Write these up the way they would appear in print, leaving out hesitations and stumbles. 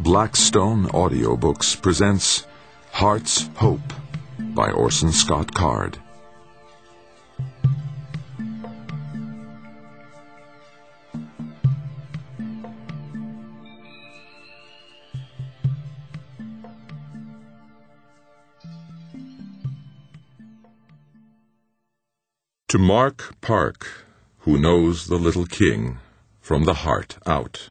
Blackstone Audiobooks presents Heart's Hope by Orson Scott Card. To Mark Park, who knows the little king from the heart out.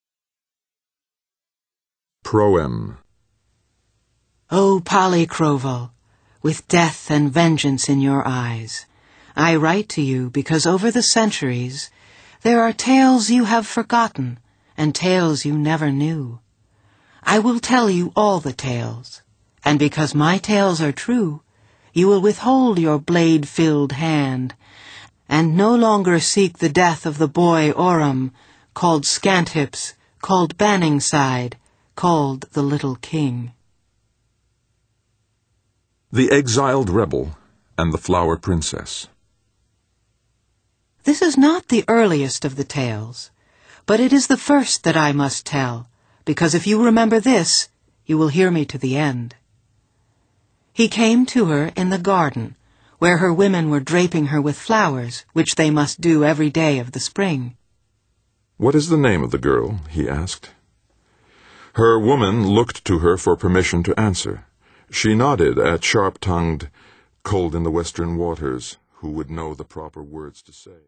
Proem. O Polly Crowell, with death and vengeance in your eyes, I write to you because over the centuries there are tales you have forgotten and tales you never knew. I will tell you all the tales, and because my tales are true, you will withhold your blade-filled hand, and no longer seek the death of the boy Orm, called Scanthips, called Banningside, called the Little King. The Exiled Rebel and the Flower Princess. This is not the earliest of the tales, but it is the first that I must tell, because if you remember this, you will hear me to the end. He came to her in the garden, where her women were draping her with flowers, which they must do every day of the spring. "What is the name of the girl?" he asked. Her woman looked to her for permission to answer. She nodded at sharp-tongued, cold in the western waters, who would know the proper words to say.